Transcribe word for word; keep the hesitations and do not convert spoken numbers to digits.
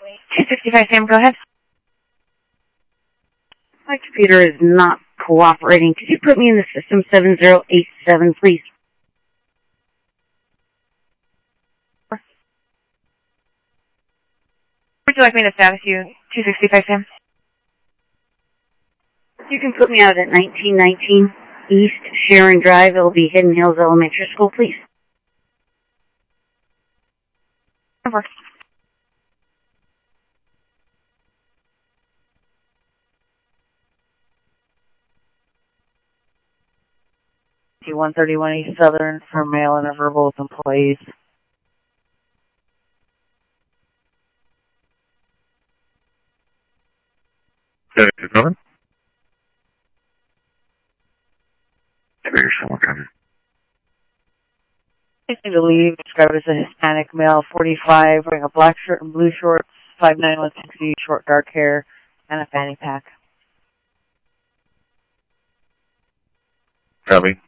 two sixty-five Sam, go ahead. My computer is not cooperating. Could you put me in the system seven zero eight seven, please? Would you like me to status you? two sixty-five Sam? You can put me out at nineteen nineteen East Sharon Drive. It'll be Hidden Hills Elementary School, please. Over. one thirty-one East Southern for mail and a verbal with employees. Yeah, you coming? There's someone coming. I need to leave. Described as a Hispanic male, forty-five, wearing a black shirt and blue shorts, five nine, one sixty, short dark hair, and a fanny pack. Copy.